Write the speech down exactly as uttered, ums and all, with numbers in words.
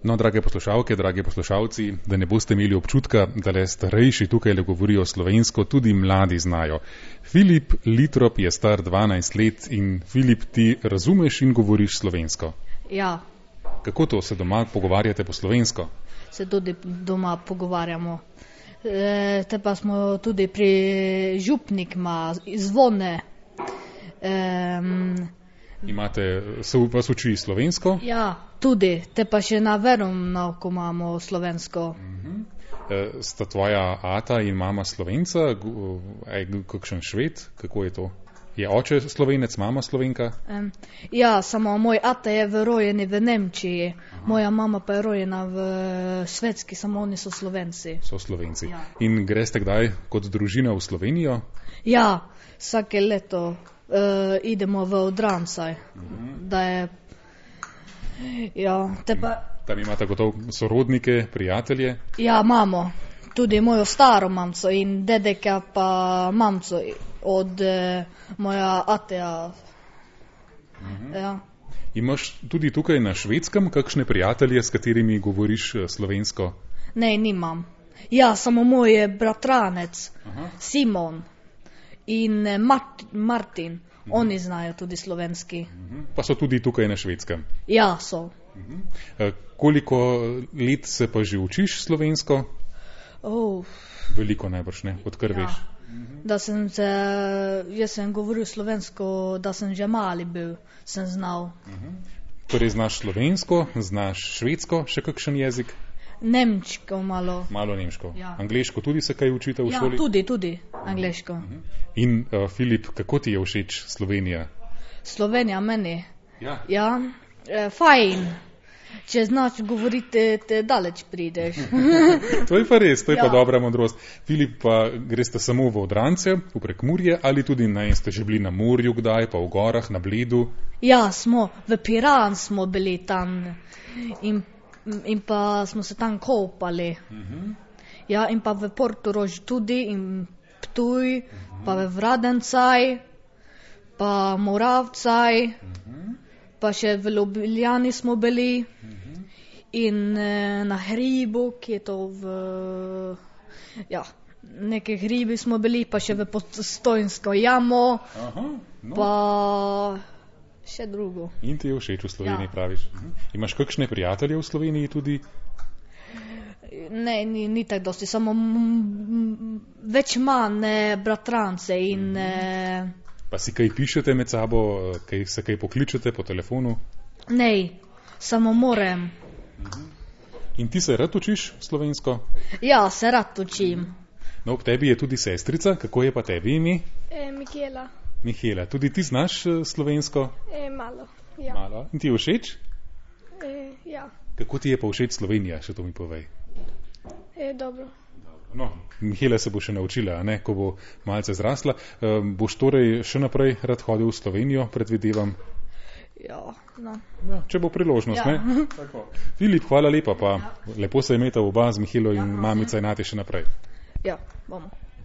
No, drage poslušalke, dragi poslušalci, da ne boste imeli občutka, da le starejši tukaj le govorijo slovensko, tudi mladi znajo. Filip Litrop je star dvanajst let in Filip, ti razumeš in govoriš slovensko? Ja. Kako to, se doma pogovarjate po slovensko? Se tudi doma pogovarjamo. E, te pa smo tudi pri župnikma zvone. E, Imate, se vas uči slovensko? Ja, tudi, te pa še na verovno, ko imamo slovensko. Uh-huh. E, sta tvoja ata in mama Slovenca, je kakšen Šved, kako je to? Je oče Slovenec, mama Slovenka? Um, ja, samo moj ata je v rojeni v Nemčiji, aha, moja mama pa je rojena v Švedski, samo oni so Slovenci. So Slovenci. Ja. In greste kdaj kot družina v Slovenijo? Ja, vsake leto uh, idemo v Odrancaj, uh-huh, da je... Ja, te pa... Tam imate gotovo sorodnike, prijatelje? Ja, imamo. Tudi mojo staro mamco in dedeka pa mamco od eh, moja ateja. Uh-huh. Ja. Imaš tudi tukaj na Švedskem kakšne prijatelje, s katerimi govoriš slovensko? Ne, nimam. Ja, samo moj je bratranec, uh-huh, Simon in Mart- Martin. Uh-huh. Oni znajo tudi slovenski. Uh-huh. Pa so tudi tukaj na Švedskem? Ja, so. Uh-huh. E, koliko let se pa že učiš slovensko? Oh. Veliko najbrž, ne? Odkar ja. veš? Da sem se, jaz sem govoril slovensko, da sem že mali bil, sem znal. Uh-huh. Torej znaš slovensko, znaš švedsko, še kakšen jezik? Nemčko malo. Malo nemško. Ja. Angleško tudi se kaj učite v ja, šoli? Ja, tudi, tudi angleško. Uh-huh. In uh, Filip, kako ti je všeč Slovenija? Slovenija meni? Ja. Ja, e, fajn. Če znaš govoriti, te daleč prideš. To je pa res, to je ja. pa dobra modrost. Filip, pa greste samo v Odrance, v Prekmurje, ali tudi naj ste že bili na morju kdaj, pa v gorah, na Bledu? Ja, smo, v Piran smo bili tam in, in pa smo se tam kopali. Uh-huh. Ja, in pa v Portorož tudi in Ptuj, uh-huh, pa v Vradencaj, pa Moravcaj, uh-huh, pa še v Ljubljani smo bili, uh-huh, in e, na hribu, ki je to v... Ja, neke hribi smo bili, pa še v Postojnsko jamo, aha, no, pa še drugo. In ti je všeč v Sloveniji, ja, praviš? Uh-huh. Imaš kakšne prijatelje v Sloveniji tudi? Ne, ni, ni tako dosti, samo m, več manj bratrance in... Uh-huh. E, Pa si kaj pišete med sabo, kaj, se kaj pokličete po telefonu? Ne, samo morem. Uh-huh. In ti se rad učiš slovensko? Ja, se rad učim. No, ob tebi je tudi sestrica, kako je pa tebi ime? E, Mihela. Mihela, tudi ti znaš slovensko? E, malo, ja. Malo. In ti je všeč? E, ja. Kako ti je pa všeč Slovenija, še to mi povej? E, dobro. No, Mihela se bo še naučila, ne, ko bo malce zrasla. E, boš torej še naprej rad hodil v Slovenijo, predvidevam? Ja, no. Ja, če bo priložnost, ja, ne? Tako. Filip, hvala lepa, pa ja, lepo se imeta oba z Mihelo in ja, mamica in ati še naprej. Ja, bomo.